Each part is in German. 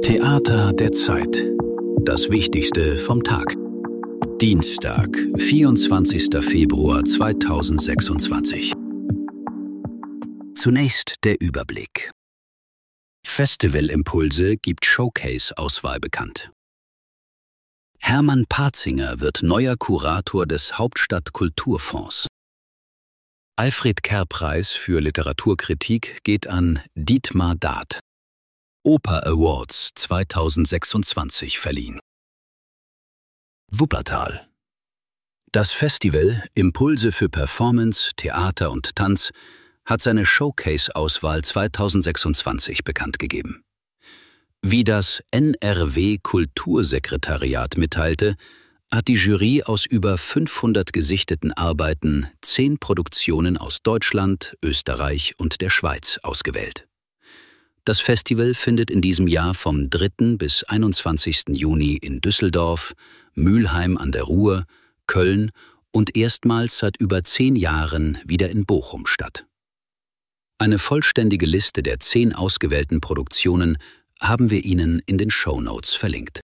Theater der Zeit. Das Wichtigste vom Tag. Dienstag, 24. Februar 2026. Zunächst der Überblick. Festivalimpulse gibt Showcase-Auswahl bekannt. Hermann Parzinger wird neuer Kurator des Hauptstadt-Kulturfonds. Alfred-Kerr-Preis für Literaturkritik geht an Dietmar Dart. Oper Awards 2026 verliehen. Wuppertal. Das Festival Impulse für Performance, Theater und Tanz hat seine Showcase-Auswahl 2026 bekannt gegeben. Wie das NRW-Kultursekretariat mitteilte, hat die Jury aus über 500 gesichteten Arbeiten 10 Produktionen aus Deutschland, Österreich und der Schweiz ausgewählt. Das Festival findet in diesem Jahr vom 3. bis 21. Juni in Düsseldorf, Mülheim an der Ruhr, Köln und erstmals seit über 10 Jahren wieder in Bochum statt. Eine vollständige Liste der 10 ausgewählten Produktionen haben wir Ihnen in den Shownotes verlinkt.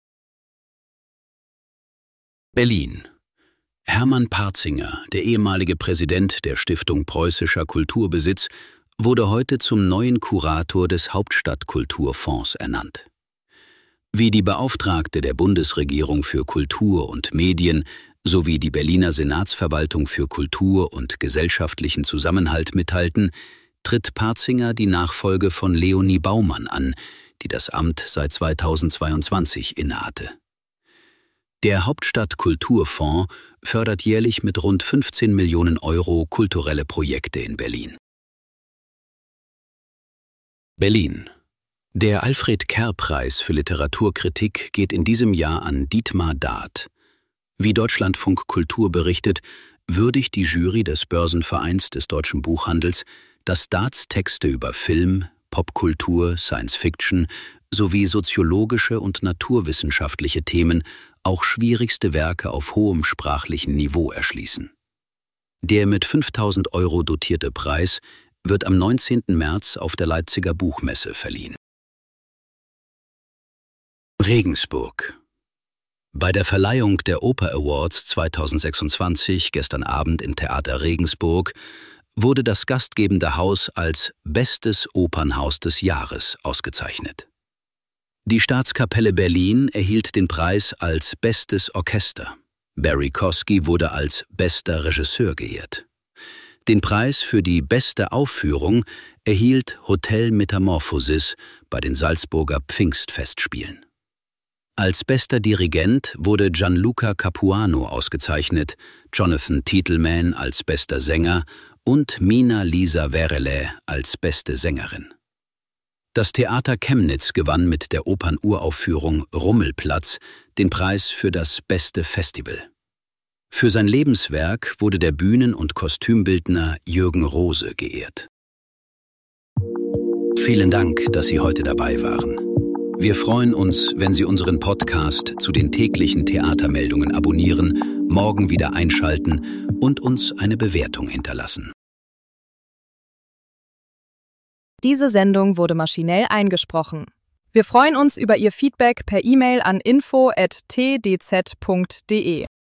Berlin. Hermann Parzinger, der ehemalige Präsident der Stiftung Preußischer Kulturbesitz, wurde heute zum neuen Kurator des Hauptstadt-Kulturfonds ernannt. Wie die Beauftragte der Bundesregierung für Kultur und Medien sowie die Berliner Senatsverwaltung für Kultur und gesellschaftlichen Zusammenhalt mitteilten, tritt Parzinger die Nachfolge von Leonie Baumann an, die das Amt seit 2022 innehatte. Der Hauptstadt-Kulturfonds fördert jährlich mit rund 15 Millionen Euro kulturelle Projekte in Berlin. Berlin. Der Alfred-Kerr-Preis für Literaturkritik geht in diesem Jahr an Dietmar Dart. Wie Deutschlandfunk Kultur berichtet, würdigt die Jury des Börsenvereins des deutschen Buchhandels, dass Darts Texte über Film, Popkultur, Science-Fiction sowie soziologische und naturwissenschaftliche Themen auch schwierigste Werke auf hohem sprachlichen Niveau erschließen. Der mit 5.000 Euro dotierte Preis wird am 19. März auf der Leipziger Buchmesse verliehen. Regensburg. Bei der Verleihung der Oper Awards 2026 gestern Abend im Theater Regensburg wurde das gastgebende Haus als Bestes Opernhaus des Jahres ausgezeichnet. Die Staatskapelle Berlin erhielt den Preis als Bestes Orchester. Barry Kosky wurde als bester Regisseur geehrt. Den Preis für die beste Aufführung erhielt Hotel Metamorphosis bei den Salzburger Pfingstfestspielen. Als bester Dirigent wurde Gianluca Capuano ausgezeichnet, Jonathan Tietelman als bester Sänger und Mina Lisa Verele als beste Sängerin. Das Theater Chemnitz gewann mit der Opernuraufführung Rummelplatz den Preis für das beste Festival. Für sein Lebenswerk wurde der Bühnen- und Kostümbildner Jürgen Rose geehrt. Vielen Dank, dass Sie heute dabei waren. Wir freuen uns, wenn Sie unseren Podcast zu den täglichen Theatermeldungen abonnieren, morgen wieder einschalten und uns eine Bewertung hinterlassen. Diese Sendung wurde maschinell eingesprochen. Wir freuen uns über Ihr Feedback per E-Mail an info@tdz.de.